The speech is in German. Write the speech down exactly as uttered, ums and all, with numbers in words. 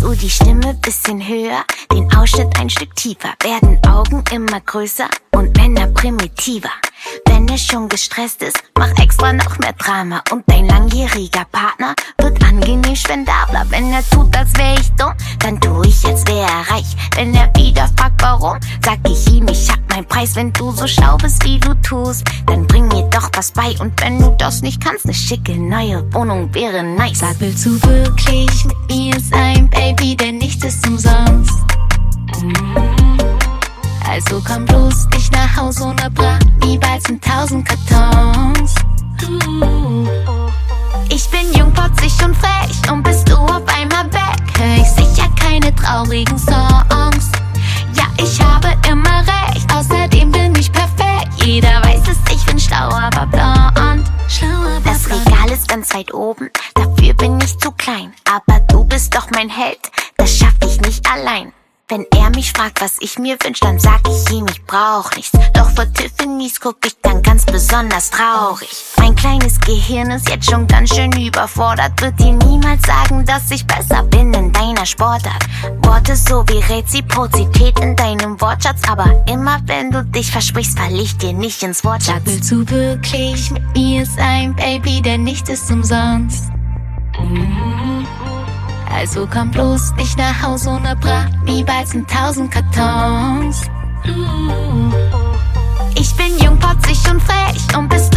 du die Stimme bisschen höher, den Ausschnitt ein Stück tiefer, werden Augen immer größer und Männer primitiver. Wenn er schon gestresst ist, mach extra noch mehr Drama und dein langjähriger Partner wird angenehm spendabler. Wenn er tut, als wär ich dumm, dann tu ich, als wär er reich. Wenn er wieder fragt, warum, sag ich ihm, ich hab meinen Preis. Wenn du so schlau bist, wie du tust, dann bring mir doch was bei. Und wenn du das nicht kannst, ne schicke neue Wohnung wäre nice. Sag, willst du wirklich mit mir sein, Baby, denn nichts ist umsonst. Also komm bloß nicht nach Hause ohne Bra, wie bald sind tausend Kartons. Ich bin jung, potzig und frech und bist du auf einmal weg, hör ich sicher keine traurigen Songs. Ja, ich habe immer recht, außerdem bin ich perfekt. Jeder weiß es, ich bin schlau, aber blond. Schlau, aber das blond. Regal ist ganz weit oben, dafür bin ich zu klein. Aber du bist doch mein Held, das schaff ich nicht allein. Wenn er mich fragt, was ich mir wünsch, dann sag ich ihm, ich brauch nichts. Doch vor Tiffany's guck ich dann ganz besonders traurig. Mein kleines Gehirn ist jetzt schon ganz schön überfordert, wird dir niemals sagen, dass ich besser bin in deiner Sportart. Worte so wie Reziprozität in deinem Wortschatz, aber immer wenn du dich versprichst, fall ich dir nicht ins Wort, Schatz. Willst du wirklich mit mir sein, Baby, denn nichts ist umsonst. Also komm bloß nicht nach Hause ohne Bra, wie bald sind tausend Kartons. Ich bin jung, potzig und frech und bist